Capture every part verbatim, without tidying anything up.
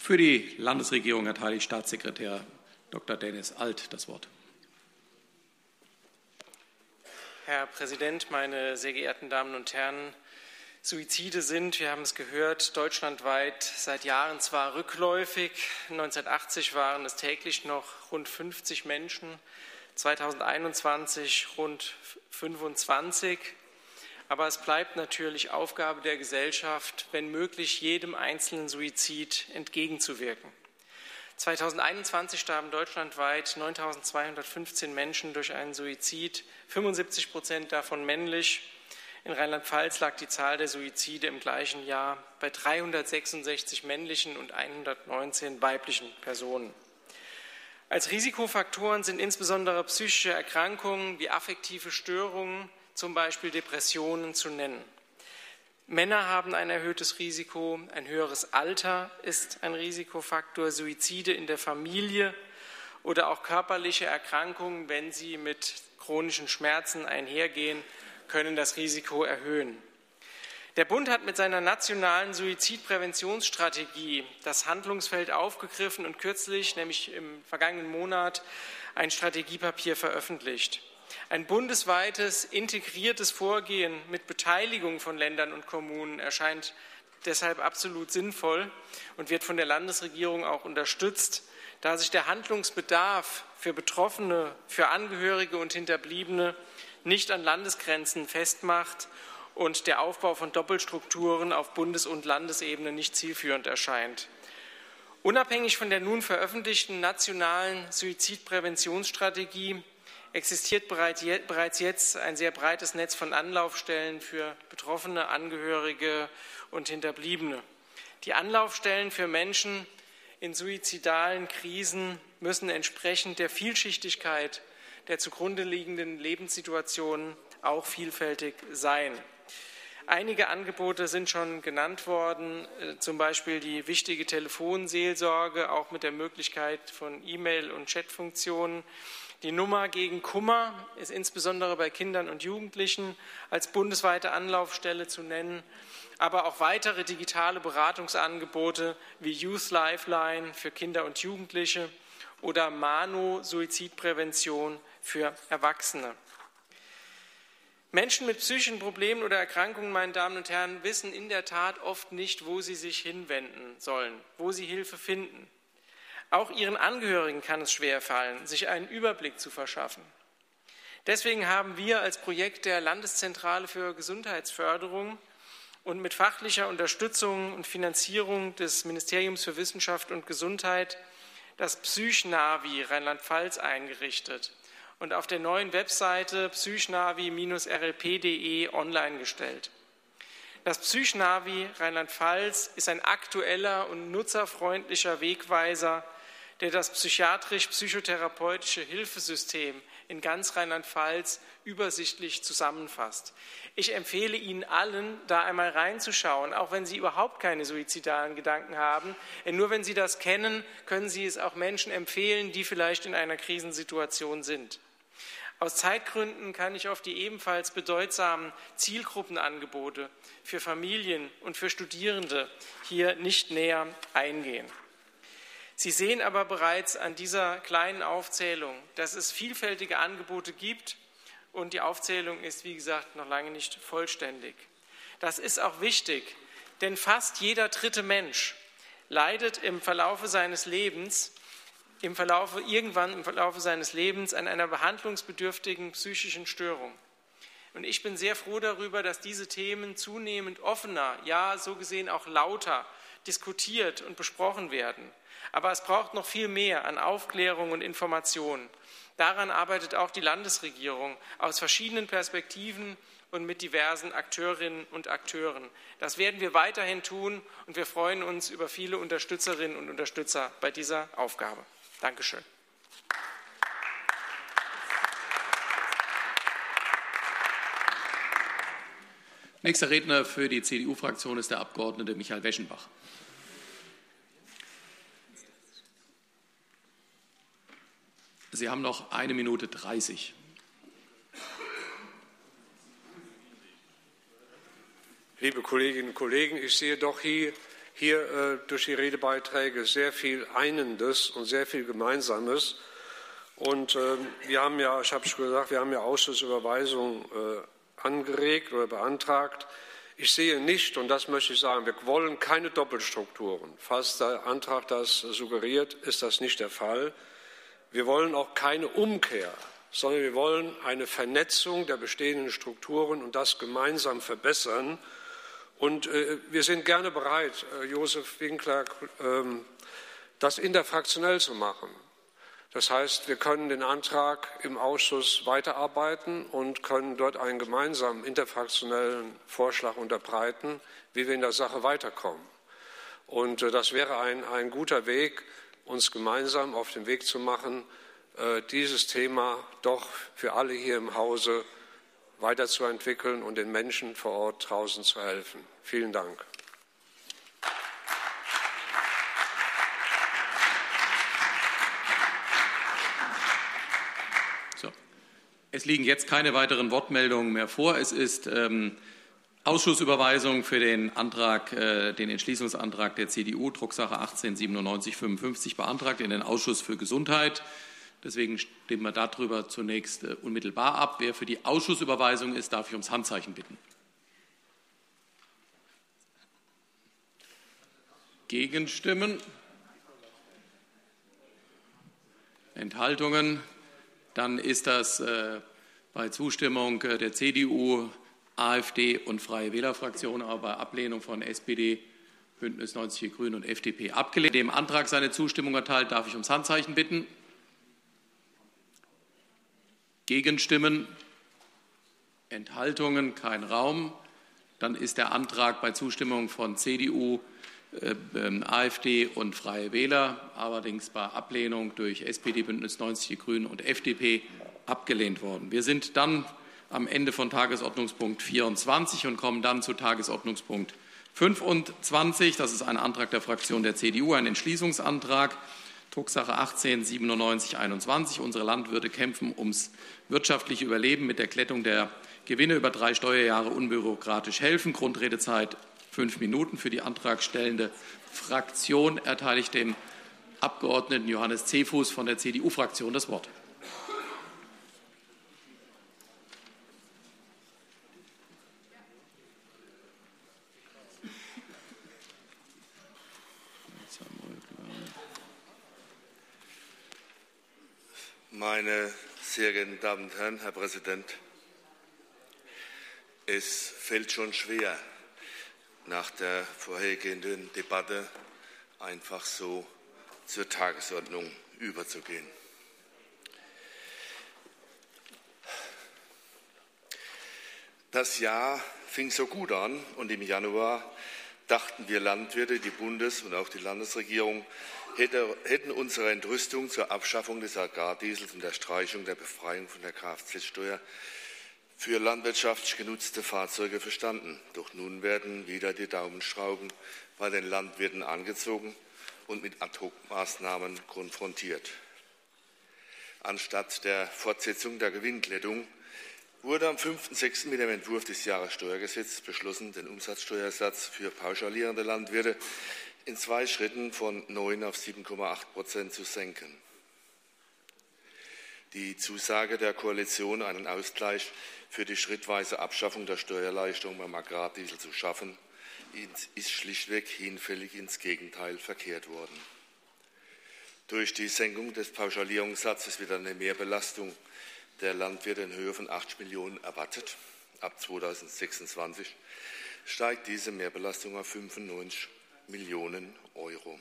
Für die Landesregierung erteile ich Staatssekretär Doktor Dennis Alt das Wort. Herr Präsident, meine sehr geehrten Damen und Herren! Suizide sind, wir haben es gehört, deutschlandweit seit Jahren zwar rückläufig. neunzehnhundertachtzig waren es täglich noch rund fünfzig Menschen, zweitausendeinundzwanzig rund fünfundzwanzig. Aber es bleibt natürlich Aufgabe der Gesellschaft, wenn möglich jedem einzelnen Suizid entgegenzuwirken. zweitausendeinundzwanzig starben deutschlandweit neuntausendzweihundertfünfzehn Menschen durch einen Suizid, fünfundsiebzig Prozent davon männlich. In Rheinland-Pfalz lag die Zahl der Suizide im gleichen Jahr bei dreihundertsechsundsechzig männlichen und hundertneunzehn weiblichen Personen. Als Risikofaktoren sind insbesondere psychische Erkrankungen wie affektive Störungen, zum Beispiel Depressionen, zu nennen. Männer haben ein erhöhtes Risiko, ein höheres Alter ist ein Risikofaktor, Suizide in der Familie oder auch körperliche Erkrankungen, wenn sie mit chronischen Schmerzen einhergehen, können das Risiko erhöhen. Der Bund hat mit seiner nationalen Suizidpräventionsstrategie das Handlungsfeld aufgegriffen und kürzlich, nämlich im vergangenen Monat, ein Strategiepapier veröffentlicht. Ein bundesweites, integriertes Vorgehen mit Beteiligung von Ländern und Kommunen erscheint deshalb absolut sinnvoll und wird von der Landesregierung auch unterstützt, da sich der Handlungsbedarf für Betroffene, für Angehörige und Hinterbliebene nicht an Landesgrenzen festmacht und der Aufbau von Doppelstrukturen auf Bundes- und Landesebene nicht zielführend erscheint. Unabhängig von der nun veröffentlichten nationalen Suizidpräventionsstrategie existiert bereits jetzt ein sehr breites Netz von Anlaufstellen für Betroffene, Angehörige und Hinterbliebene. Die Anlaufstellen für Menschen in suizidalen Krisen müssen entsprechend der Vielschichtigkeit der zugrunde liegenden Lebenssituationen auch vielfältig sein. Einige Angebote sind schon genannt worden, zum Beispiel die wichtige Telefonseelsorge, auch mit der Möglichkeit von E-Mail- und Chatfunktionen. Die Nummer gegen Kummer ist insbesondere bei Kindern und Jugendlichen als bundesweite Anlaufstelle zu nennen, aber auch weitere digitale Beratungsangebote wie Youth Lifeline für Kinder und Jugendliche oder Mano Suizidprävention für Erwachsene. Menschen mit psychischen Problemen oder Erkrankungen, meine Damen und Herren, wissen in der Tat oft nicht, wo sie sich hinwenden sollen, wo sie Hilfe finden. Auch ihren Angehörigen kann es schwerfallen, sich einen Überblick zu verschaffen. Deswegen haben wir als Projekt der Landeszentrale für Gesundheitsförderung und mit fachlicher Unterstützung und Finanzierung des Ministeriums für Wissenschaft und Gesundheit das PsychNavi Rheinland-Pfalz eingerichtet und auf der neuen Webseite psychnavi Bindestrich r l p punkt de online gestellt. Das PsychNavi Rheinland-Pfalz ist ein aktueller und nutzerfreundlicher Wegweiser, der das psychiatrisch-psychotherapeutische Hilfesystem in ganz Rheinland-Pfalz übersichtlich zusammenfasst. Ich empfehle Ihnen allen, da einmal reinzuschauen, auch wenn Sie überhaupt keine suizidalen Gedanken haben. Denn nur wenn Sie das kennen, können Sie es auch Menschen empfehlen, die vielleicht in einer Krisensituation sind. Aus Zeitgründen kann ich auf die ebenfalls bedeutsamen Zielgruppenangebote für Familien und für Studierende hier nicht näher eingehen. Sie sehen aber bereits an dieser kleinen Aufzählung, dass es vielfältige Angebote gibt und die Aufzählung ist, wie gesagt, noch lange nicht vollständig. Das ist auch wichtig, denn fast jeder dritte Mensch leidet im Verlaufe seines Lebens, im Verlaufe, irgendwann im Verlaufe seines Lebens an einer behandlungsbedürftigen psychischen Störung. Und ich bin sehr froh darüber, dass diese Themen zunehmend offener, ja so gesehen auch lauter diskutiert und besprochen werden. Aber es braucht noch viel mehr an Aufklärung und Information. Daran arbeitet auch die Landesregierung aus verschiedenen Perspektiven und mit diversen Akteurinnen und Akteuren. Das werden wir weiterhin tun und wir freuen uns über viele Unterstützerinnen und Unterstützer bei dieser Aufgabe. Dankeschön. Nächster Redner für die C D U-Fraktion ist der Abgeordnete Michael Weschenbach. Sie haben noch eine Minute dreißig. Liebe Kolleginnen und Kollegen, ich sehe doch hier, hier äh, durch die Redebeiträge sehr viel Einendes und sehr viel Gemeinsames. Und äh, wir haben ja, ich habe schon gesagt, wir haben ja Ausschussüberweisung äh, angeregt oder beantragt. Ich sehe nicht, und das möchte ich sagen, wir wollen keine Doppelstrukturen. Falls der Antrag das suggeriert, ist das nicht der Fall. Wir wollen auch keine Umkehr, sondern wir wollen eine Vernetzung der bestehenden Strukturen und das gemeinsam verbessern. Und äh, wir sind gerne bereit, äh, Josef Winkler, äh, das interfraktionell zu machen. Das heißt, wir können den Antrag im Ausschuss weiterarbeiten und können dort einen gemeinsamen interfraktionellen Vorschlag unterbreiten, wie wir in der Sache weiterkommen. Und äh, das wäre ein, ein guter Weg, uns gemeinsam auf den Weg zu machen, äh, dieses Thema doch für alle hier im Hause weiterzuentwickeln und den Menschen vor Ort draußen zu helfen. Vielen Dank. So. Es liegen jetzt keine weiteren Wortmeldungen mehr vor. Es ist ähm, Ausschussüberweisung für den Antrag, äh, den Entschließungsantrag der C D U, Drucksache achtzehn siebenundneunzig fünfundfünfzig, beantragt in den Ausschuss für Gesundheit. Deswegen stimmen wir darüber zunächst äh, unmittelbar ab. Wer für die Ausschussüberweisung ist, darf ich ums Handzeichen bitten. Gegenstimmen? Enthaltungen? Dann ist das äh, bei Zustimmung äh, der C D U, AfD und Freie Wählerfraktion, aber bei Ablehnung von S P D, Bündnis neunzig Die Grünen und F D P abgelehnt. Dem Antrag seine Zustimmung erteilt, darf ich ums Handzeichen bitten. Gegenstimmen? Enthaltungen? Kein Raum. Dann ist der Antrag bei Zustimmung von C D U, äh, äh, AfD und Freie Wähler, allerdings bei Ablehnung durch S P D, Bündnis neunzig Die Grünen und F D P abgelehnt worden. Wir sind dann am Ende von Tagesordnungspunkt vierundzwanzig und kommen dann zu Tagesordnungspunkt fünfundzwanzig. Das ist ein Antrag der Fraktion der C D U, ein Entschließungsantrag, Drucksache achtzehn siebenundneunzig einundzwanzig. Unsere Landwirte kämpfen ums wirtschaftliche Überleben mit der Glättung der Gewinne über drei Steuerjahre unbürokratisch helfen. Grundredezeit fünf Minuten. Für die antragstellende Fraktion erteile ich dem Abgeordneten Johannes Zewfuß von der C D U-Fraktion das Wort. Meine sehr geehrten Damen und Herren, Herr Präsident, es fällt schon schwer, nach der vorhergehenden Debatte einfach so zur Tagesordnung überzugehen. Das Jahr fing so gut an und im Januar dachten wir Landwirte, die Bundes- und auch die Landesregierung hätten unsere Entrüstung zur Abschaffung des Agrardiesels und der Streichung der Befreiung von der Kfz-Steuer für landwirtschaftlich genutzte Fahrzeuge verstanden. Doch nun werden wieder die Daumenschrauben bei den Landwirten angezogen und mit Ad-hoc-Maßnahmen konfrontiert. Anstatt der Fortsetzung der Gewinnglättung wurde am fünften sechsten mit dem Entwurf des Jahressteuergesetzes beschlossen, den Umsatzsteuersatz für pauschalierende Landwirte in zwei Schritten von neun auf sieben Komma acht Prozent zu senken. Die Zusage der Koalition, einen Ausgleich für die schrittweise Abschaffung der Steuererleichterung beim Agrardiesel zu schaffen, ist schlichtweg hinfällig ins Gegenteil verkehrt worden. Durch die Senkung des Pauschalierungssatzes wird eine Mehrbelastung der Landwirte in Höhe von acht Millionen erwartet. Ab zweitausendsechsundzwanzig steigt diese Mehrbelastung auf fünfundneunzig Millionen Euro.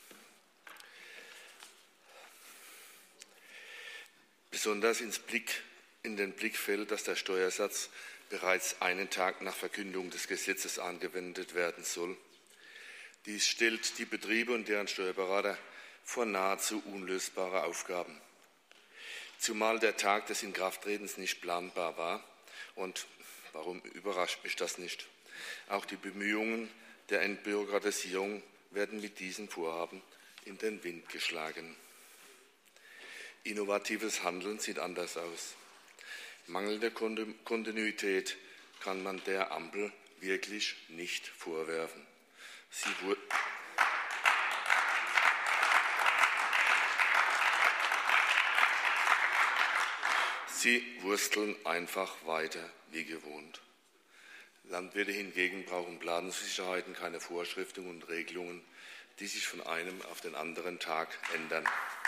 Besonders ins Blick, in den Blick fällt, dass der Steuersatz bereits einen Tag nach Verkündung des Gesetzes angewendet werden soll. Dies stellt die Betriebe und deren Steuerberater vor nahezu unlösbare Aufgaben. Zumal der Tag des Inkrafttretens nicht planbar war. Und warum überrascht mich das nicht? Auch die Bemühungen der Entbürokratisierung werden mit diesen Vorhaben in den Wind geschlagen. Innovatives Handeln sieht anders aus. Mangelnde Kontinuität kann man der Ampel wirklich nicht vorwerfen. Sie, Sie wursteln einfach weiter wie gewohnt. Landwirte hingegen brauchen Planungssicherheiten, keine Vorschriften und Regelungen, die sich von einem auf den anderen Tag ändern.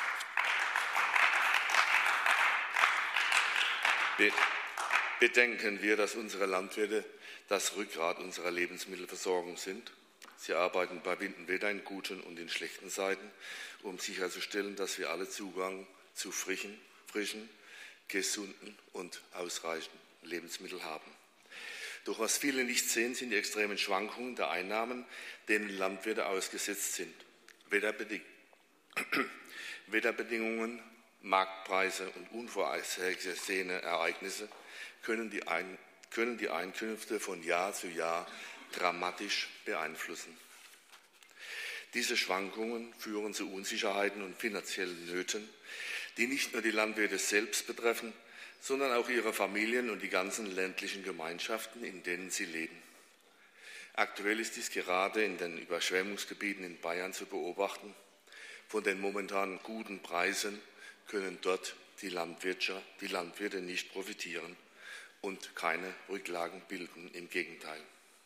Be- Bedenken wir, dass unsere Landwirte das Rückgrat unserer Lebensmittelversorgung sind. Sie arbeiten bei Wind und Wetter in guten und in schlechten Zeiten, um sicherzustellen, dass wir alle Zugang zu frischen, frischen, gesunden und ausreichenden Lebensmitteln haben. Doch was viele nicht sehen, sind die extremen Schwankungen der Einnahmen, denen Landwirte ausgesetzt sind. Wetterbeding- Wetterbedingungen, Marktpreise und unvorhergesehene Ereignisse können die, Ein- können die Einkünfte von Jahr zu Jahr dramatisch beeinflussen. Diese Schwankungen führen zu Unsicherheiten und finanziellen Nöten, die nicht nur die Landwirte selbst betreffen, sondern auch ihre Familien und die ganzen ländlichen Gemeinschaften, in denen sie leben. Aktuell ist dies gerade in den Überschwemmungsgebieten in Bayern zu beobachten. Von den momentan guten Preisen können dort die Landwirte, die Landwirte nicht profitieren und keine Rücklagen bilden, im Gegenteil.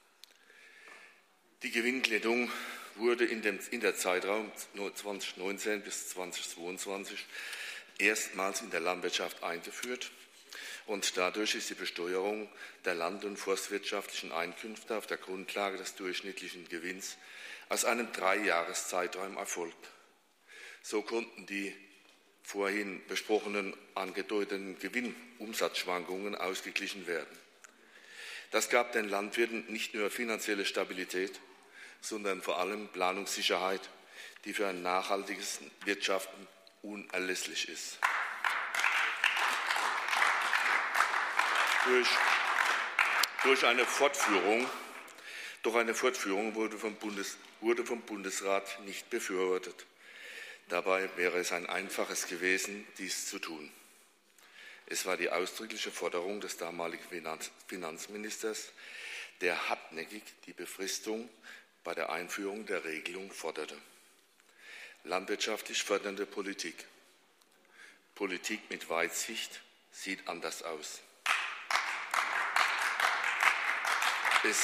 Die Gewinnklettung wurde in, dem, in der Zeitraum zweitausendneunzehn bis zweitausendzweiundzwanzig erstmals in der Landwirtschaft eingeführt und dadurch ist die Besteuerung der land- und forstwirtschaftlichen Einkünfte auf der Grundlage des durchschnittlichen Gewinns aus einem Dreijahreszeitraum erfolgt. So konnten die vorhin besprochenen angedeuteten Gewinnumsatzschwankungen ausgeglichen werden. Das gab den Landwirten nicht nur finanzielle Stabilität, sondern vor allem Planungssicherheit, die für ein nachhaltiges Wirtschaften unerlässlich ist. Durch, durch eine Fortführung, doch eine Fortführung wurde vom, Bundes, wurde vom Bundesrat nicht befürwortet. Dabei wäre es ein einfaches gewesen, dies zu tun. Es war die ausdrückliche Forderung des damaligen Finanzministers, der hartnäckig die Befristung bei der Einführung der Regelung forderte. Landwirtschaftlich fördernde Politik. Politik mit Weitsicht sieht anders aus. Es,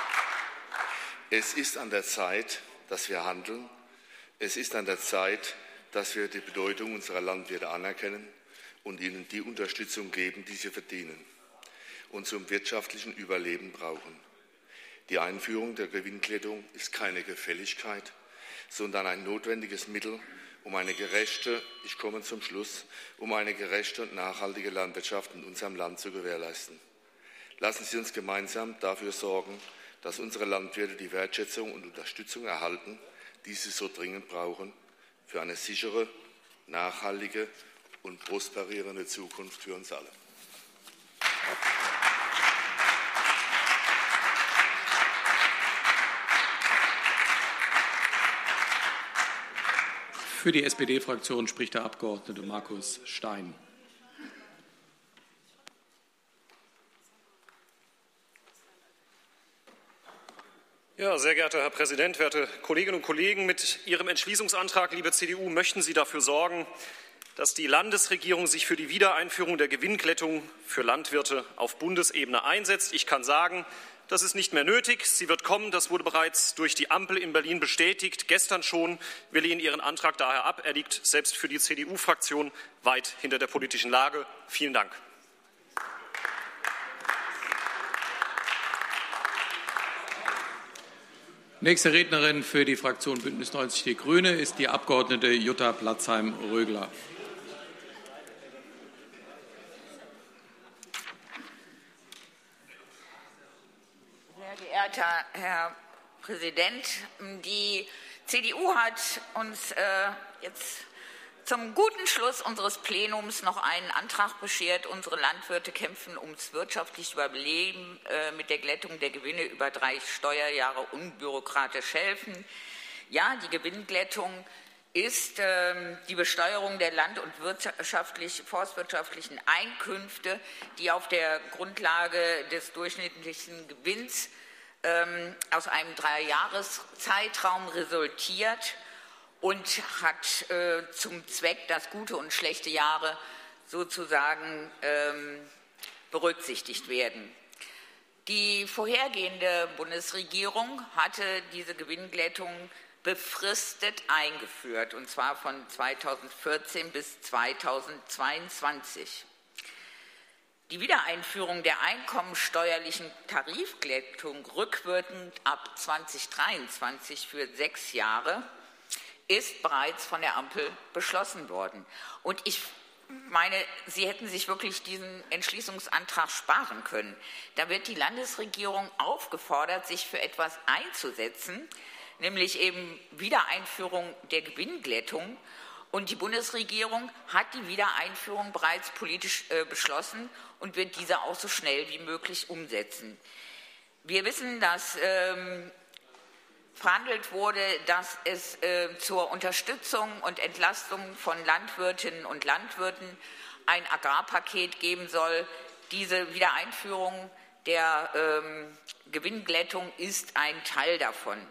es ist an der Zeit, dass wir handeln. Es ist an der Zeit, dass wir die Bedeutung unserer Landwirte anerkennen und ihnen die Unterstützung geben, die sie verdienen und zum wirtschaftlichen Überleben brauchen. Die Einführung der Gewinnklettung ist keine Gefälligkeit, sondern ein notwendiges Mittel, um eine gerechte, ich komme zum Schluss, um eine gerechte und nachhaltige Landwirtschaft in unserem Land zu gewährleisten. Lassen Sie uns gemeinsam dafür sorgen, dass unsere Landwirte die Wertschätzung und Unterstützung erhalten, die sie so dringend brauchen, für eine sichere, nachhaltige und prosperierende Zukunft für uns alle. Für die S P D-Fraktion spricht der Abgeordnete Markus Stein. Ja, sehr geehrter Herr Präsident, werte Kolleginnen und Kollegen! Mit Ihrem Entschließungsantrag, liebe C D U, möchten Sie dafür sorgen, dass die Landesregierung sich für die Wiedereinführung der Gewinnklettung für Landwirte auf Bundesebene einsetzt. Ich kann sagen, das ist nicht mehr nötig. Sie wird kommen. Das wurde bereits durch die Ampel in Berlin bestätigt. Gestern schon. Wir lehnen Ihren Antrag daher ab. Er liegt selbst für die C D U-Fraktion weit hinter der politischen Lage. Vielen Dank. Nächste Rednerin für die Fraktion Bündnis neunzig Die Grüne ist die Abgeordnete Jutta Platzheim-Rögler. Sehr geehrter Herr Präsident, die C D U hat uns äh, jetzt zum guten Schluss unseres Plenums noch einen Antrag beschert. Unsere Landwirte kämpfen ums wirtschaftliche Überleben äh, mit der Glättung der Gewinne über drei Steuerjahre unbürokratisch helfen. Ja, die Gewinnglättung ist äh, die Besteuerung der land- und wirtschaftlich, forstwirtschaftlichen Einkünfte, die auf der Grundlage des durchschnittlichen Gewinns äh, aus einem Dreijahreszeitraum resultiert und hat äh, zum Zweck, dass gute und schlechte Jahre sozusagen ähm, berücksichtigt werden. Die vorhergehende Bundesregierung hatte diese Gewinnglättung befristet eingeführt, und zwar von zweitausendvierzehn bis zweitausendzweiundzwanzig. Die Wiedereinführung der einkommensteuerlichen Tarifglättung rückwirkend ab zweitausenddreiundzwanzig für sechs Jahre ist bereits von der Ampel beschlossen worden. Und ich meine, Sie hätten sich wirklich diesen Entschließungsantrag sparen können. Da wird die Landesregierung aufgefordert, sich für etwas einzusetzen, nämlich eben Wiedereinführung der Gewinnglättung. Und die Bundesregierung hat die Wiedereinführung bereits politisch äh, beschlossen und wird diese auch so schnell wie möglich umsetzen. Wir wissen, dass ähm, verhandelt wurde, dass es äh, zur Unterstützung und Entlastung von Landwirtinnen und Landwirten ein Agrarpaket geben soll. Diese Wiedereinführung der ähm, Gewinnglättung ist ein Teil davon.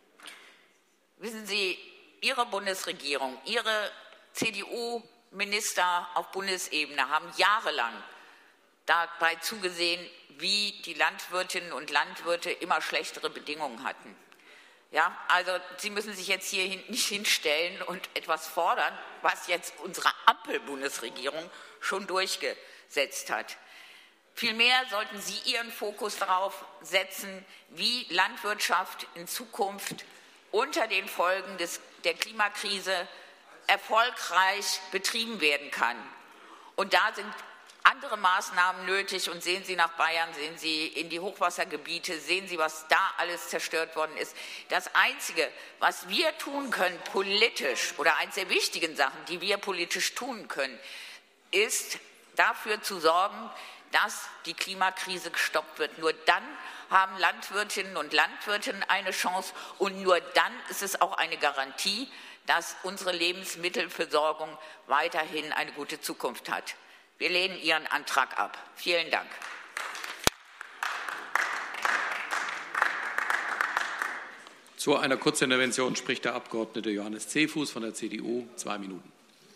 Wissen Sie, Ihre Bundesregierung, Ihre C D U-Minister auf Bundesebene haben jahrelang dabei zugesehen, wie die Landwirtinnen und Landwirte immer schlechtere Bedingungen hatten. Ja, also Sie müssen sich jetzt hier nicht hinstellen und etwas fordern, was jetzt unsere Ampel-Bundesregierung schon durchgesetzt hat. Vielmehr sollten Sie Ihren Fokus darauf setzen, wie Landwirtschaft in Zukunft unter den Folgen des, der Klimakrise erfolgreich betrieben werden kann. Und da sind andere Maßnahmen nötig. Und sehen Sie nach Bayern, sehen Sie in die Hochwassergebiete, sehen Sie, was da alles zerstört worden ist. Das Einzige, was wir tun können politisch, oder eines der wichtigen Sachen, die wir politisch tun können, ist dafür zu sorgen, dass die Klimakrise gestoppt wird. Nur dann haben Landwirtinnen und Landwirte eine Chance, und nur dann ist es auch eine Garantie, dass unsere Lebensmittelversorgung weiterhin eine gute Zukunft hat. Wir lehnen Ihren Antrag ab. Vielen Dank. Zu einer Kurzintervention spricht der Abgeordnete Johannes Zehfuß von der C D U. Zwei Minuten.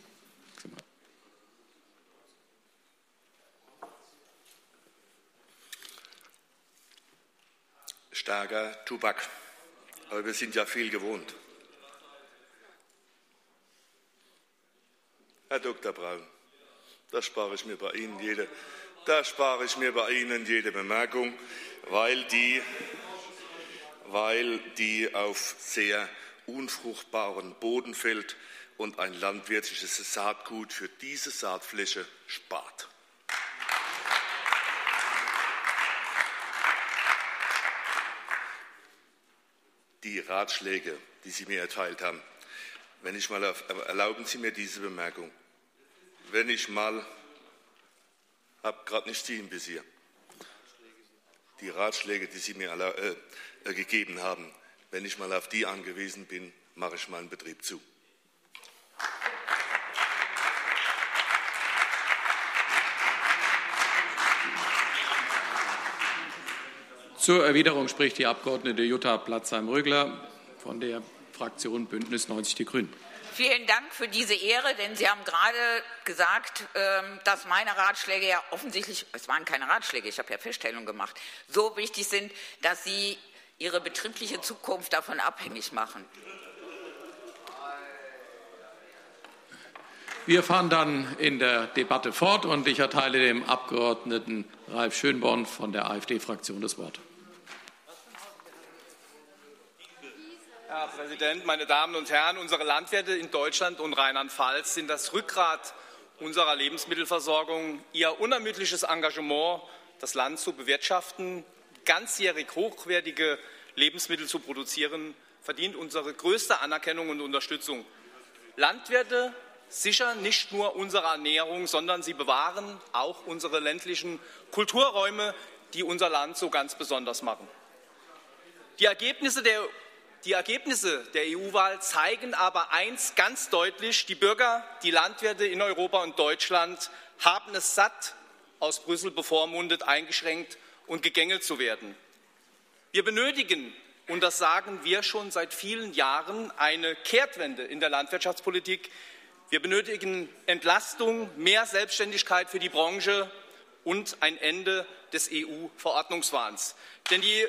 Starker Tobak. Aber wir sind ja viel gewohnt. Herr Doktor Braun, da spare ich mir bei Ihnen jede, da spare ich mir bei Ihnen jede Bemerkung, weil die, weil die auf sehr unfruchtbaren Boden fällt und ein landwirtschaftliches Saatgut für diese Saatfläche spart. Die Ratschläge, die Sie mir erteilt haben, wenn ich mal auf, erlauben Sie mir diese Bemerkung, wenn ich mal, habe gerade nicht Sie im Visier, die Ratschläge, die Sie mir äh, äh, gegeben haben, wenn ich mal auf die angewiesen bin, mache ich meinen Betrieb zu. Zur Erwiderung spricht die Abgeordnete Jutta Platzheim-Rögler von der Fraktion Bündnis neunzig Die Grünen. Vielen Dank für diese Ehre, denn Sie haben gerade gesagt, dass meine Ratschläge ja offensichtlich, es waren keine Ratschläge, ich habe ja Feststellungen gemacht, so wichtig sind, dass Sie Ihre betriebliche Zukunft davon abhängig machen. Wir fahren dann in der Debatte fort, und ich erteile dem Abgeordneten Ralf Schönborn von der AfD-Fraktion das Wort. Herr Präsident, meine Damen und Herren! Unsere Landwirte in Deutschland und Rheinland-Pfalz sind das Rückgrat unserer Lebensmittelversorgung. Ihr unermüdliches Engagement, das Land zu bewirtschaften, ganzjährig hochwertige Lebensmittel zu produzieren, verdient unsere größte Anerkennung und Unterstützung. Landwirte sichern nicht nur unsere Ernährung, sondern sie bewahren auch unsere ländlichen Kulturräume, die unser Land so ganz besonders machen. Die Ergebnisse der Die Ergebnisse der E U-Wahl zeigen aber eins ganz deutlich: Die Bürger, die Landwirte in Europa und Deutschland haben es satt, aus Brüssel bevormundet, eingeschränkt und gegängelt zu werden. Wir benötigen, und das sagen wir schon seit vielen Jahren, eine Kehrtwende in der Landwirtschaftspolitik. Wir benötigen Entlastung, mehr Selbstständigkeit für die Branche und ein Ende des E U-Verordnungswahns. Denn die,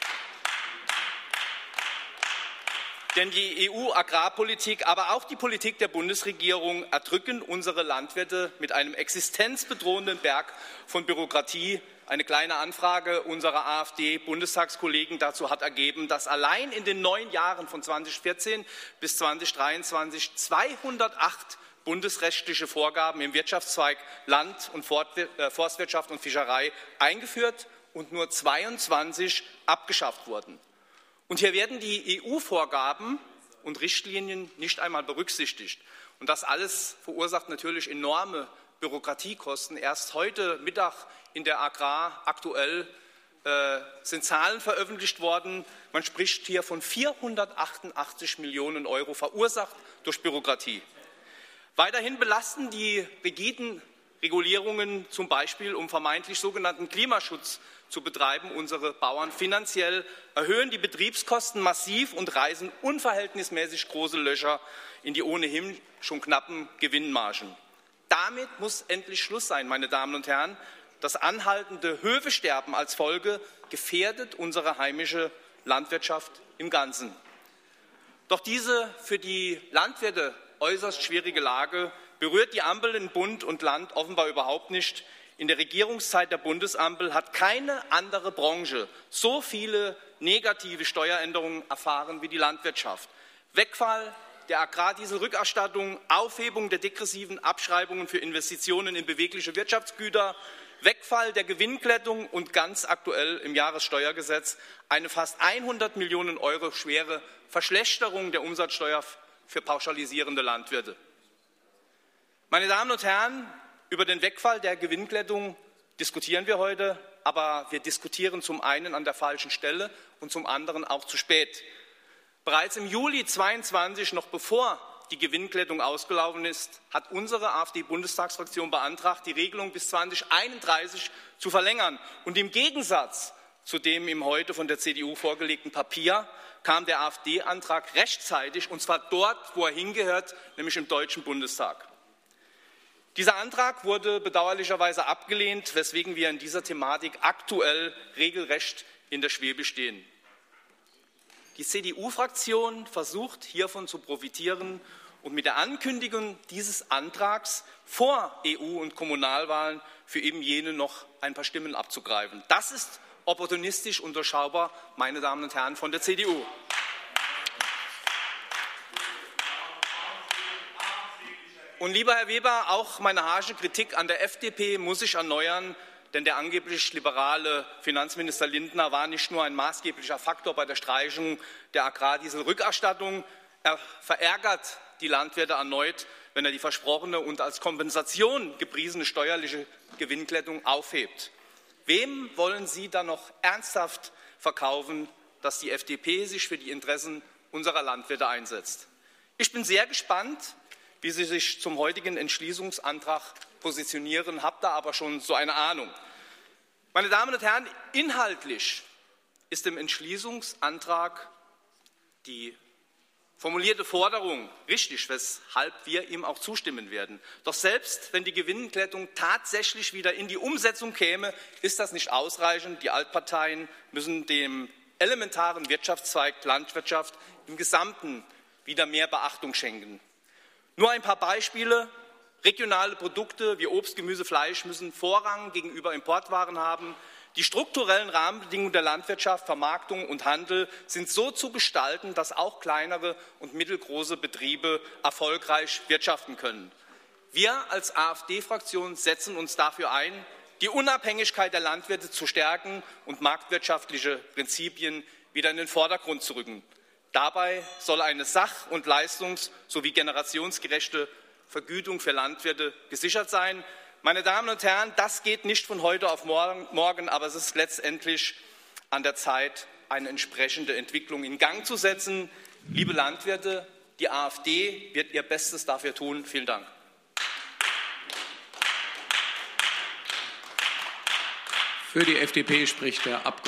denn die E U-Agrarpolitik, aber auch die Politik der Bundesregierung erdrücken unsere Landwirte mit einem existenzbedrohenden Berg von Bürokratie. Eine kleine Anfrage unserer AfD-Bundestagskollegen dazu hat ergeben, dass allein in den neun Jahren von zweitausendvierzehn bis zweitausenddreiundzwanzig zweihundertacht bundesrechtliche Vorgaben im Wirtschaftszweig Land- und Forstwirtschaft und Fischerei eingeführt und nur zweiundzwanzig abgeschafft wurden. Und hier werden die E U-Vorgaben und Richtlinien nicht einmal berücksichtigt. Und das alles verursacht natürlich enorme Bürokratiekosten. Erst heute Mittag in der Agrar aktuell äh, sind Zahlen veröffentlicht worden. Man spricht hier von vierhundertachtundachtzig Millionen Euro verursacht durch Bürokratie. Weiterhin belasten die rigiden Regulierungen, zum Beispiel um vermeintlich sogenannten Klimaschutz zu betreiben, unsere Bauern finanziell, erhöhen die Betriebskosten massiv und reißen unverhältnismäßig große Löcher in die ohnehin schon knappen Gewinnmargen. Damit muss endlich Schluss sein, meine Damen und Herren. Das anhaltende Höfesterben als Folge gefährdet unsere heimische Landwirtschaft im Ganzen. Doch diese für die Landwirte äußerst schwierige Lage berührt die Ampel in Bund und Land offenbar überhaupt nicht. In der Regierungszeit der Bundesampel hat keine andere Branche so viele negative Steueränderungen erfahren wie die Landwirtschaft. Wegfall der Agrardieselrückerstattung, Aufhebung der degressiven Abschreibungen für Investitionen in bewegliche Wirtschaftsgüter, Wegfall der Gewinnklettung und ganz aktuell im Jahressteuergesetz eine fast hundert Millionen Euro schwere Verschlechterung der Umsatzsteuer für pauschalisierende Landwirte. Meine Damen und Herren, über den Wegfall der Gewinnklettung diskutieren wir heute, aber wir diskutieren zum einen an der falschen Stelle und zum anderen auch zu spät. Bereits im Juli zweitausendzweiundzwanzig, noch bevor die Gewinnklettung ausgelaufen ist, hat unsere AfD-Bundestagsfraktion beantragt, die Regelung bis zweitausendeinunddreißig zu verlängern. Und im Gegensatz zu dem im heute von der C D U vorgelegten Papier kam der AfD-Antrag rechtzeitig, und zwar dort, wo er hingehört, nämlich im Deutschen Bundestag. Dieser Antrag wurde bedauerlicherweise abgelehnt, weswegen wir in dieser Thematik aktuell regelrecht in der Schwebe stehen. Die C D U-Fraktion versucht hiervon zu profitieren und mit der Ankündigung dieses Antrags vor E U- und Kommunalwahlen für eben jene noch ein paar Stimmen abzugreifen. Das ist opportunistisch und durchschaubar, meine Damen und Herren von der C D U. Und lieber Herr Weber, auch meine harsche Kritik an der F D P muss ich erneuern, denn der angeblich liberale Finanzminister Lindner war nicht nur ein maßgeblicher Faktor bei der Streichung der Agrardieselrückerstattung, er verärgert die Landwirte erneut, wenn er die versprochene und als Kompensation gepriesene steuerliche Gewinnklettung aufhebt. Wem wollen Sie dann noch ernsthaft verkaufen, dass die F D P sich für die Interessen unserer Landwirte einsetzt? Ich bin sehr gespannt, wie Sie sich zum heutigen Entschließungsantrag positionieren, habe da aber schon so eine Ahnung. Meine Damen und Herren, inhaltlich ist im Entschließungsantrag die formulierte Forderung richtig, weshalb wir ihm auch zustimmen werden. Doch selbst wenn die Gewinnklettung tatsächlich wieder in die Umsetzung käme, ist das nicht ausreichend. Die Altparteien müssen dem elementaren Wirtschaftszweig Landwirtschaft im Gesamten wieder mehr Beachtung schenken. Nur ein paar Beispiele. Regionale Produkte wie Obst, Gemüse, Fleisch müssen Vorrang gegenüber Importwaren haben. Die strukturellen Rahmenbedingungen der Landwirtschaft, Vermarktung und Handel sind so zu gestalten, dass auch kleinere und mittelgroße Betriebe erfolgreich wirtschaften können. Wir als AfD-Fraktion setzen uns dafür ein, die Unabhängigkeit der Landwirte zu stärken und marktwirtschaftliche Prinzipien wieder in den Vordergrund zu rücken. Dabei soll eine sach- und leistungs- sowie generationsgerechte Vergütung für Landwirte gesichert sein. Meine Damen und Herren, das geht nicht von heute auf morgen, aber es ist letztendlich an der Zeit, eine entsprechende Entwicklung in Gang zu setzen. Liebe Landwirte, die AfD wird ihr Bestes dafür tun. Vielen Dank. Für die F D P spricht der Abgeordnete